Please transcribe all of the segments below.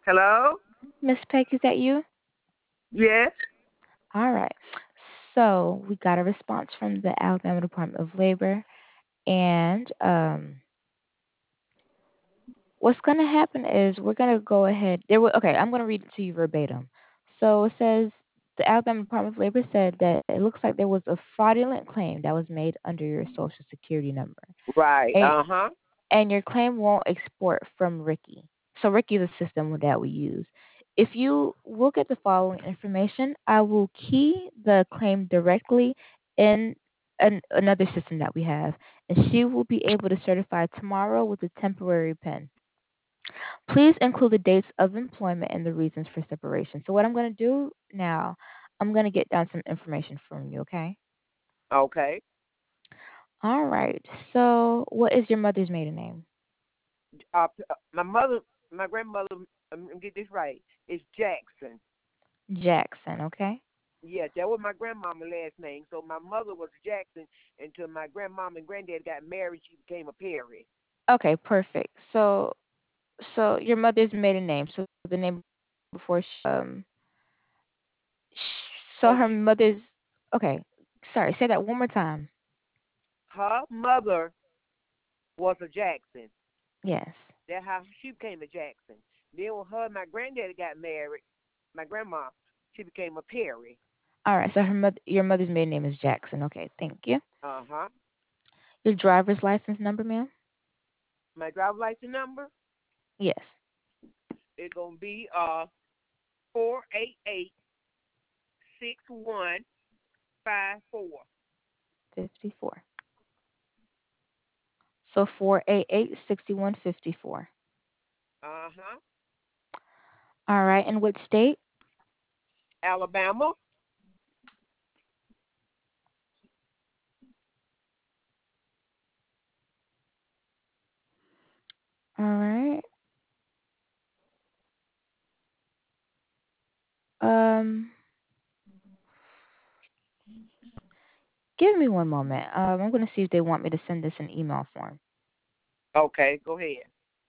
Hello? Miss Peck, is that you? Yes. All right. So we got a response from the Alabama Department of Labor, and what's going to happen is we're going to go ahead. Okay, I'm going to read it to you verbatim. So it says the Alabama Department of Labor said that it looks like there was a fraudulent claim that was made under your Social Security number, Right. and, Uh-huh. and your claim won't export from Ricky. So Ricky is the system that we use. If you look at the following information, I will key the claim directly in another system that we have, and she will be able to certify tomorrow with a temporary pen. Please include the dates of employment and the reasons for separation. So what I'm going to do now, I'm going to get down some information from you, okay? Okay. All right. So what is your mother's maiden name? My mother, my grandmother, get this right, is Jackson. Jackson, okay? Yeah, that was my grandmama's last name. So my mother was Jackson until my grandmama and granddad got married. She became a Perry. Okay, perfect. So your mother's maiden name. So the name before so Oh, her she, mother's okay. Sorry, say that one more time. her mother was a Jackson. Yes. That's how she became a Jackson. Then when her and my granddaddy got married, my grandma, she became a Perry. All right. So your mother's maiden name is Jackson. Okay, thank you. Uh-huh. Your driver's license number, ma'am? My driver's license number Yes. is gonna be 488-6154. 54. So 488-6154. Uh-huh. All right. And what state? Alabama. All right. Um, give me one moment. I'm going to see if they want me to send this in email form. Okay, go ahead.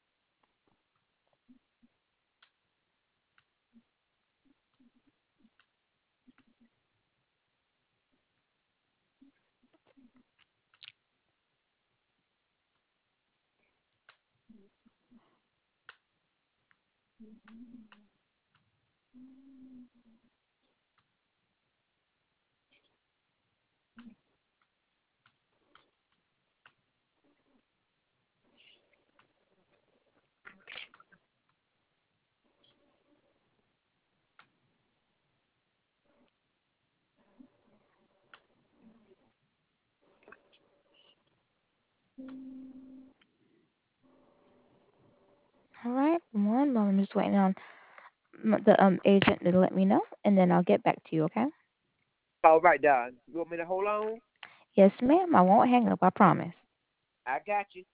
All right. One moment. I'm just waiting on the agent to let me know, and then I'll get back to you. Okay? All right, Don. You want me to hold on? Yes, ma'am. I won't hang up. I promise. I got you.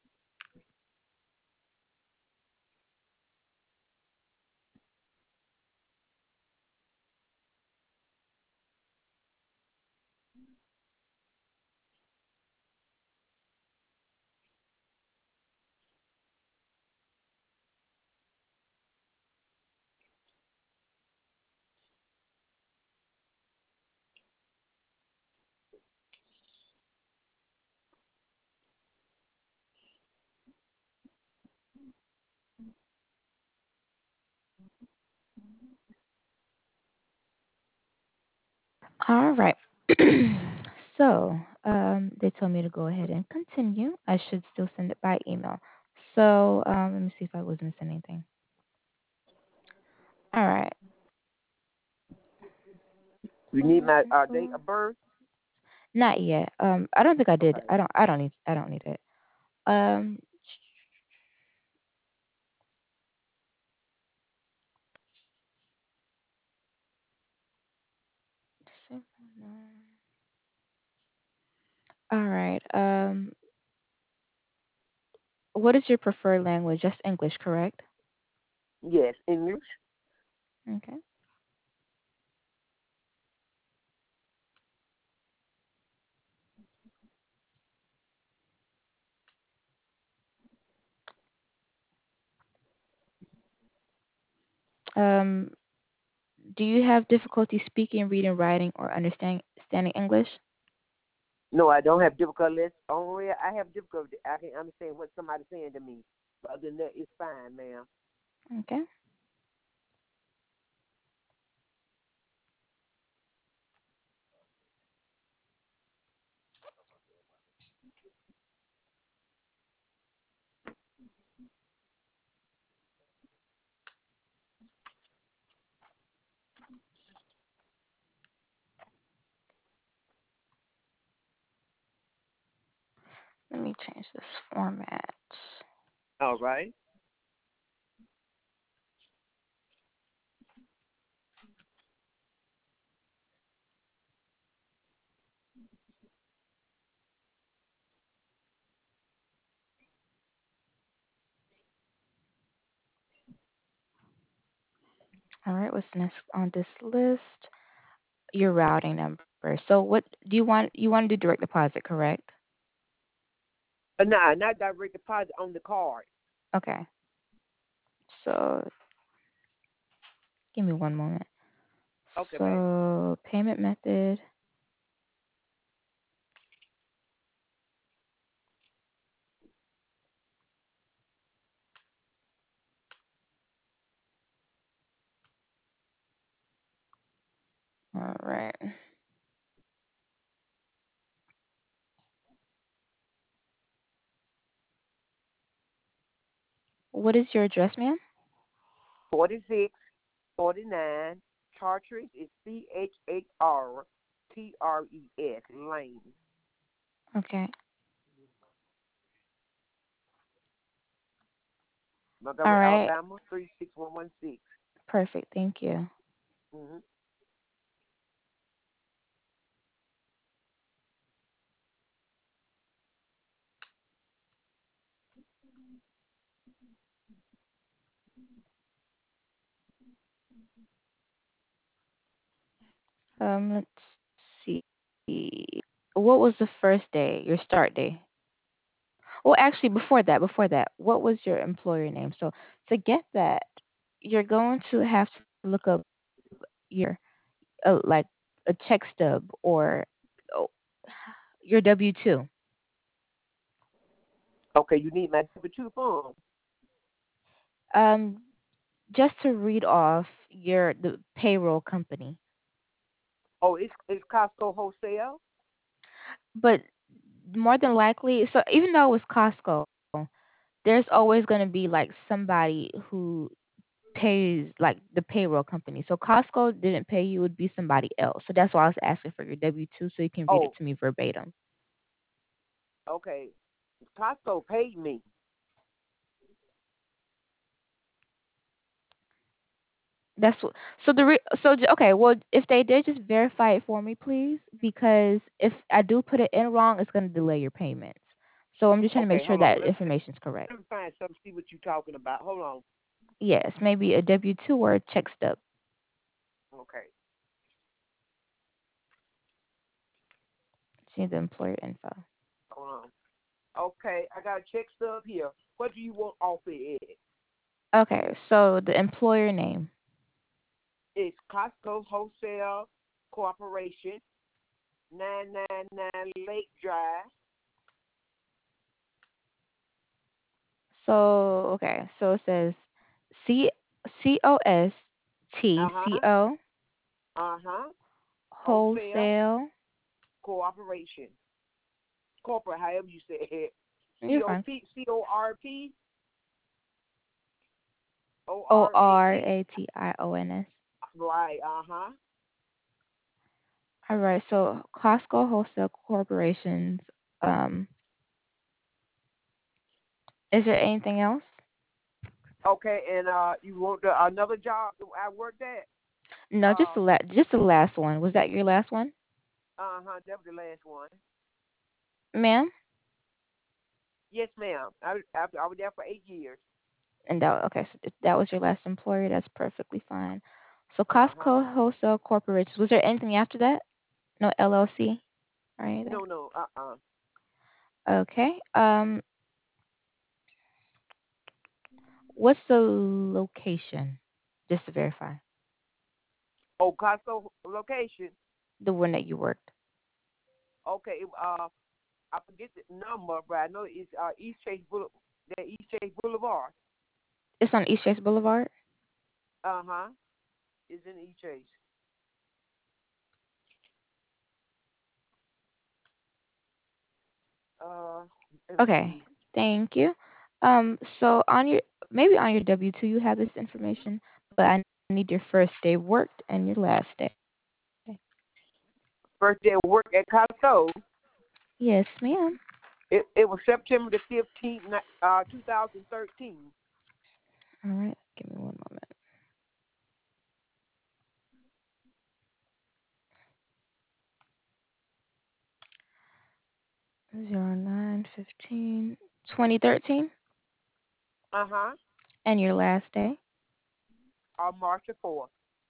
All right. So, they told me to go ahead and continue. I should still send it by email. So, let me see if I was missing anything. All right. You need my date of birth? Not yet. I don't think I did. Okay. I don't need it. Um, all right. What is your preferred language? Just English, correct? Yes, English. Okay. Um, do you have difficulty speaking, reading, writing, or understanding English? No, I don't have difficulty. Only I have difficulty. I can understand what somebody's saying to me. But other than that, it's fine, ma'am. Okay. Let me change this format. All right. All right. What's next on this list? Your routing number. So what do you want? You want to do direct deposit, correct? Nah, not direct deposit on the card. Okay. So give me one moment. Okay, babe. So payment method. All right. What is your address, ma'am? 4649 Chartres is CHARTRES Lane, Okay. All Montgomery, right. Alabama 36116. Perfect. Thank you. Mm-hmm. Let's see. What was the first day? Your start day? Well, actually, before that, what was your employer name? So to get that, you're going to have to look up your like a check stub or oh, your W-2. Okay, you need my W-2 form. Um, just to read off the payroll company. Oh, it's Costco Wholesale. But more than likely, so even though it's Costco, there's always going to be like somebody who pays like the payroll company. So Costco didn't pay you; it would be somebody else. So that's why I was asking for your W-2 so you can read it Oh, to me verbatim. okay. Costco paid me. That's what. So okay. Well, if they did, just verify it for me, please, because if I do put it in wrong, it's going to delay your payments. So I'm just trying to make Okay, sure hold on. that information's correct. Let me find something. See what you're talking about. Hold on. Yes, maybe a W-2 or a check stub. Okay, See the employer info. hold on. Okay, I got a check stub here. What do you want off it? Okay, so the employer name. It's Costco Wholesale Corporation, 999 Lake Drive. So okay, so it says C Uh COST huh. CO Uh huh. Wholesale wholesale. Corporation. Corporate, however you say it. You're fine. CORP O R ORAT. A T I O N S. Right. Uh huh. All right, so Costco Wholesale Corporations. Um, is there anything else? Okay, and you want another job that I worked at? No, Uh just the last one. Was that your last one, huh. That was the last one. ma'am? Yes, ma'am. I was there for 8 years. And that okay, so if that was your last employer. That's perfectly fine. So Uh huh. Costco Wholesale Corporations. Was there anything after that? No LLC or anything? No, no. Okay. What's the location? just to verify. Oh, Costco location. The one that you worked. Okay, I forget the number, but I know it's East Chase Boulevard. That East Chase Boulevard. It's on East Chase Boulevard. Uh-huh. It's in East Chase. Uh, let me Okay. see. Thank you. So on your maybe on your W-2 you have this information, but I need your first day worked and your last day. First day of work at Costco. Yes, ma'am. It was September the 15th, 2013. All right. Give me one moment. 09/15/2013, Uh-huh. and your last day. March the 4th.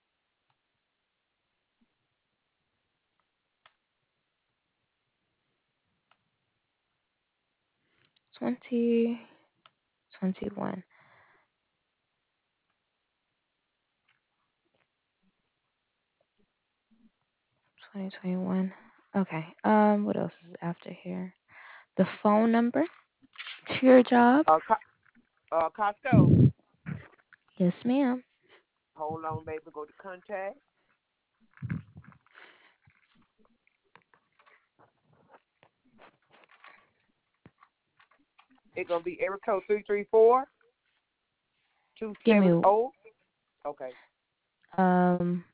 2021. 2021. Okay. What else is after here? The phone number to your job. Costco. Yes, ma'am. Hold on, baby. Go to contact. It's going to be area code 334 Give me 270. Okay. um.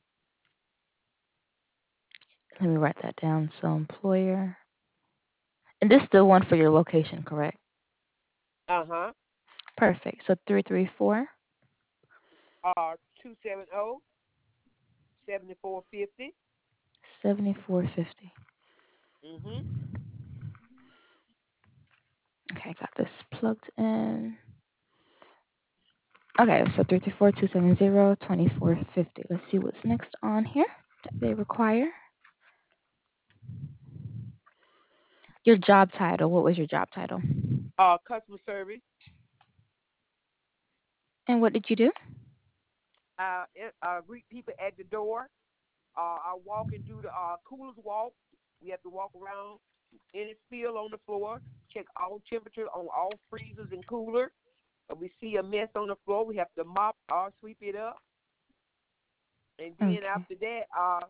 Let me write that down. So employer, and this is the one for your location, correct? Uh-huh. Perfect. So 334 270 7450. 7450. Mm-hmm. Okay, got this plugged in. Okay, so 334-270-2450. Let's see what's next on here that they require. Your job title. What was your job title? Customer service. And what did you do? Greet people at the door. I walking through the coolers walk. We have to walk around any spill on the floor, check all temperature on all freezers and coolers. If we see a mess on the floor, we have to mop or sweep it up. And then Okay. after that,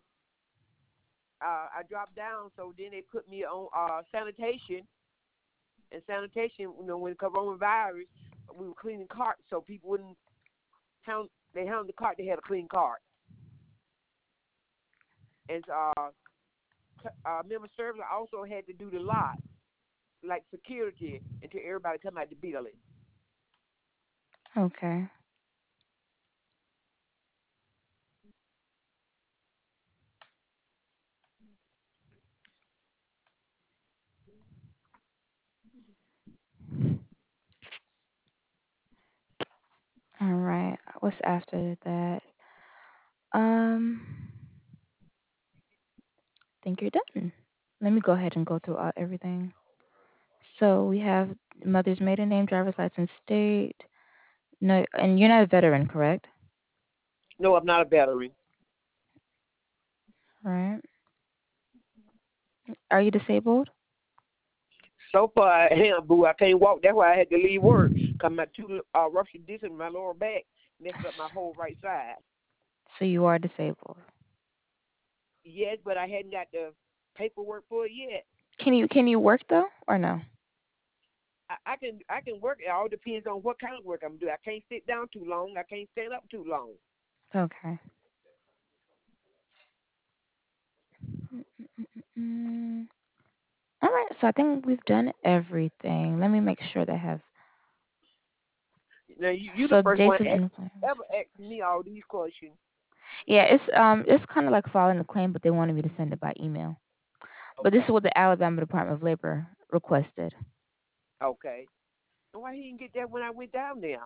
I dropped down. So then they put me on sanitation. And sanitation, when coronavirus, we were cleaning carts so people wouldn't hound. They hound the cart. They had a clean cart. And member service, I also had to do the lot, like security, until everybody come out the building. Okay. All right. What's after that? Um, I think you're done. Let me go ahead and go through everything. So we have mother's maiden name, driver's license, state. No, and you're not a veteran, correct? No, I'm not a veteran. Right. Are you disabled? So far, boo, I can't walk. That's why I had to leave work. Cause my two ruptured discs in my lower back messed up my whole right side. So you are disabled. Yes, but I hadn't got the paperwork for it yet. Can you work though or no? I can work. It all depends on what kind of work I'm doing. I can't sit down too long. I can't stand up too long. Okay. Mm. All right. So I think we've done everything. Let me make sure they have. Now you the So first dates one of employment. ever asked me all these questions. Yeah, it's kind of like filing a claim, but they wanted me to send it by email. But this is Okay, what the Alabama Department of Labor requested. okay. Why he didn't get that when I went down there?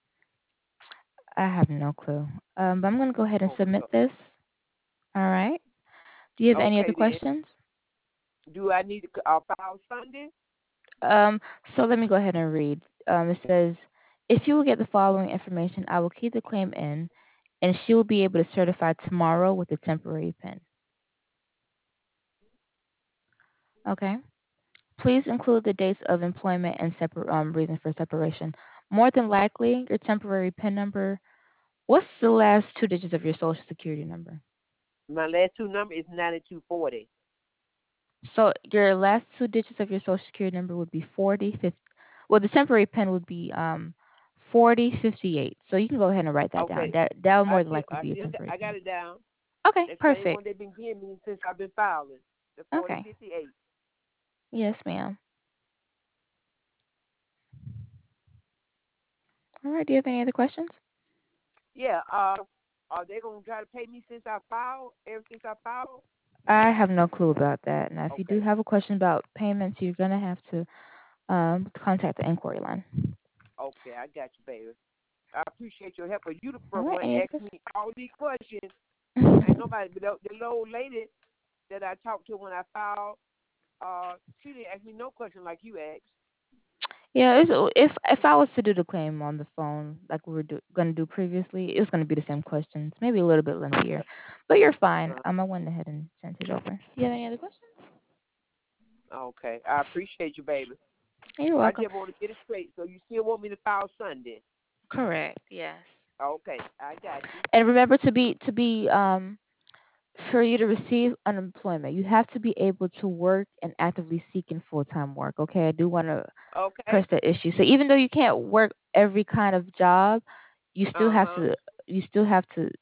I have no clue. But I'm gonna go ahead and Oh submit no. this. All right. Do you have any other Okay then. questions? Do I need to file Sunday? Um, so let me go ahead and read. It says, if you will get the following information, I will keep the claim in. and she will be able to certify tomorrow with a temporary pin. Okay. Please include the dates of employment and reason for separation. More than likely, your temporary PIN number. What's the last two digits of your social security number? My last two number is 9240. So your last two digits of your social security number would be 4050. Well, the temporary PIN would be 4058. So you can go ahead and write that down. Okay. That will more than likely be a I temporary got PIN. it down. Okay, That same one perfect. they've been giving me since I've been filing. The Okay. 4058. Yes, ma'am. All right. Do you have any other questions? Yeah. Are they gonna try to pay me since I filed? Ever since I filed? I have no clue about that. Now, if you do Okay. have a question about payments, you're gonna have to contact the inquiry line. Okay, I got you, baby. I appreciate your help. But you the All first right. one Any other asked me all these questions. Ain't questions? nobody, but the old lady that I talked to when I filed, she didn't ask me no question like you asked. Yeah, if I was to do the claim on the phone like we were gonna do previously, it's gonna be the same questions, maybe a little bit lengthier, but you're fine. Uh, I went ahead and sent it over. Do you have any other questions? okay, I appreciate you, baby. You're I welcome. just want to get it straight. So you still want me to file Sunday? Correct. Yes. Okay, I got you. And remember for you to receive unemployment, you have to be able to work and actively seeking full time work. Okay, I do want to Okay. press that issue. So even though you can't work every kind of job, you still Uh have huh. to you still have to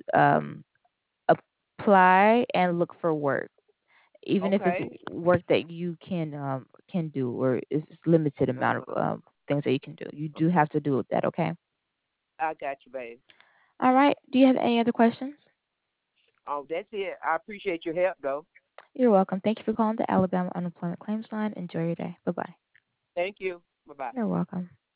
apply and look for work, even if it's Okay. work that you can do or is limited Uh amount of huh. things that you can do. You do have to do that. Okay. I got you, baby. All right. Do you have any other questions? Oh, that's it. I appreciate your help, though. You're welcome. Thank you for calling the Alabama Unemployment Claims Line. Enjoy your day. Bye bye. Thank you. Bye bye. You're welcome.